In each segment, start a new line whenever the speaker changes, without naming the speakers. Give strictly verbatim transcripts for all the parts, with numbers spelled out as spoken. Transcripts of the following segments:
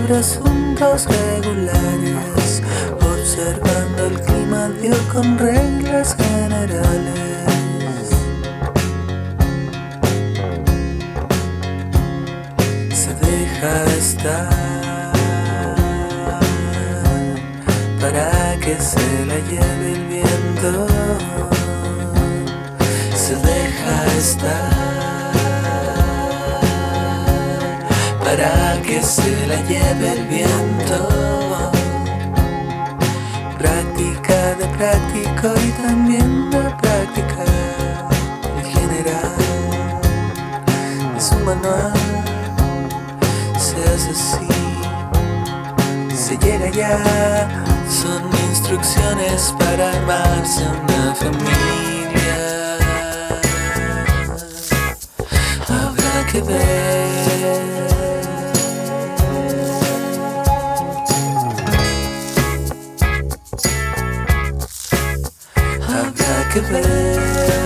sobre asuntos regulares, observando el clima dio con reglas generales. Se deja estar para que se la lleve el viento. Se deja estar para que se la lleve el viento. Práctica de práctico y también de práctica. El general es un manual, se hace así, se llega ya. Son instrucciones para armarse una familia. Habrá que ver. Habrá que ver.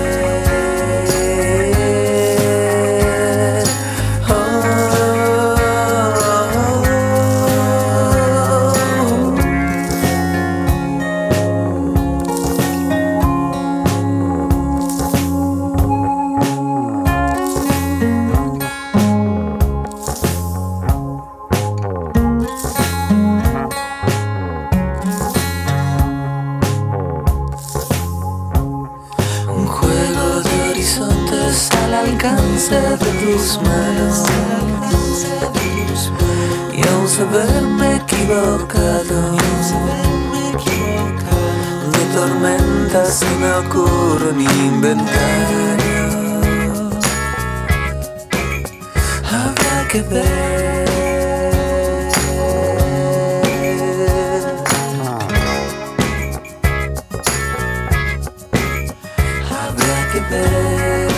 Al alcance de tus manos, y aún saberme equivocado, ni tormentas se me ocurre ni inventario. Habrá que ver. Habrá que ver.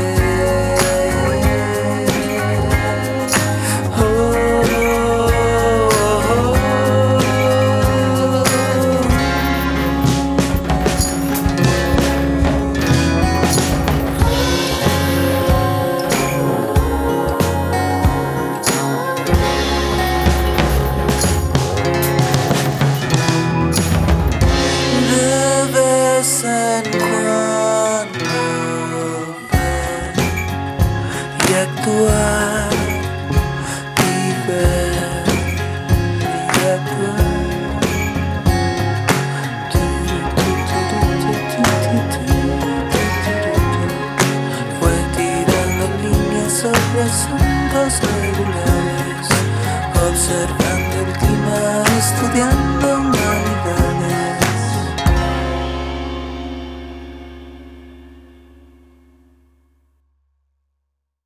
Actuar y ver y actuar. Fue tirando líneas sobre asuntos regulares, observando el clima, estudiando